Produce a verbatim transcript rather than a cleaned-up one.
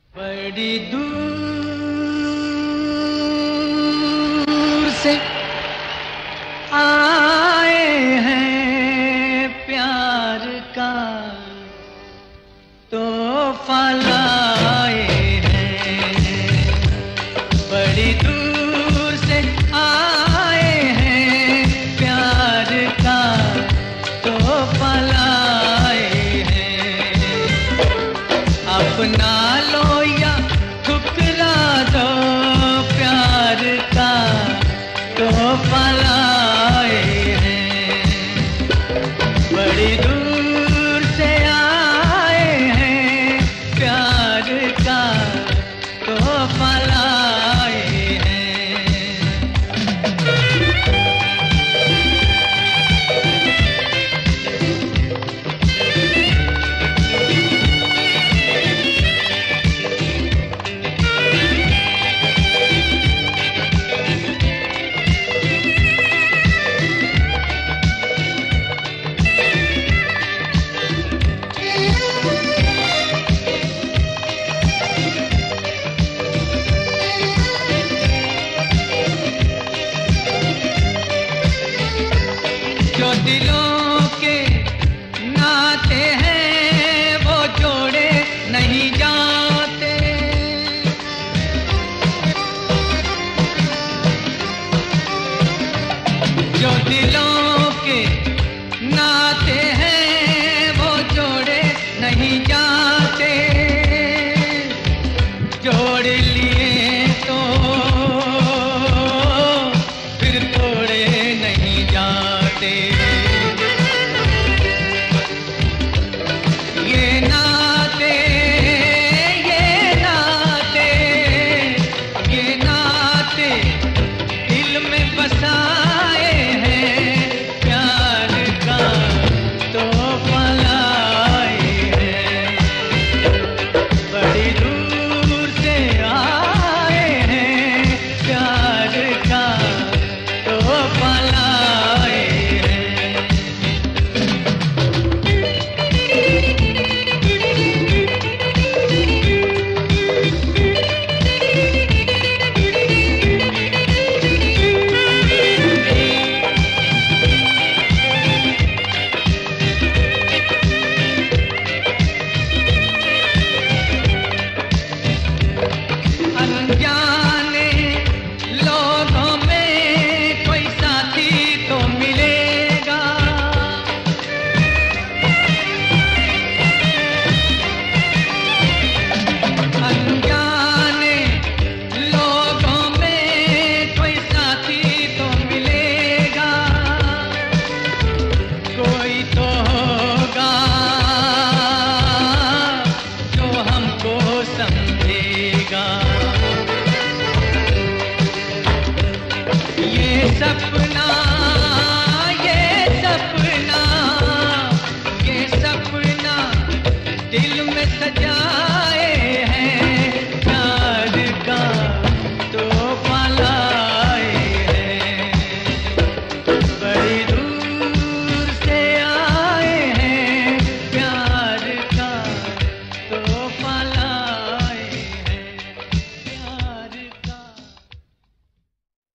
बड़ी दूर से आए हैं प्यार का तोहफा लाए हैं। बड़ी दूर से आए हैं प्यार का तोहफा लाए हैं। अपना लो या ठुकरा दो प्यार का तोहफा लाए हैं। बड़ी दूर से आए हैं प्यार का तोहफा लाए हैं। जो दिलों के नाते हैं वो जोड़े नहीं जाते। जो दिलों के नाते हैं वो जोड़े नहीं जाते।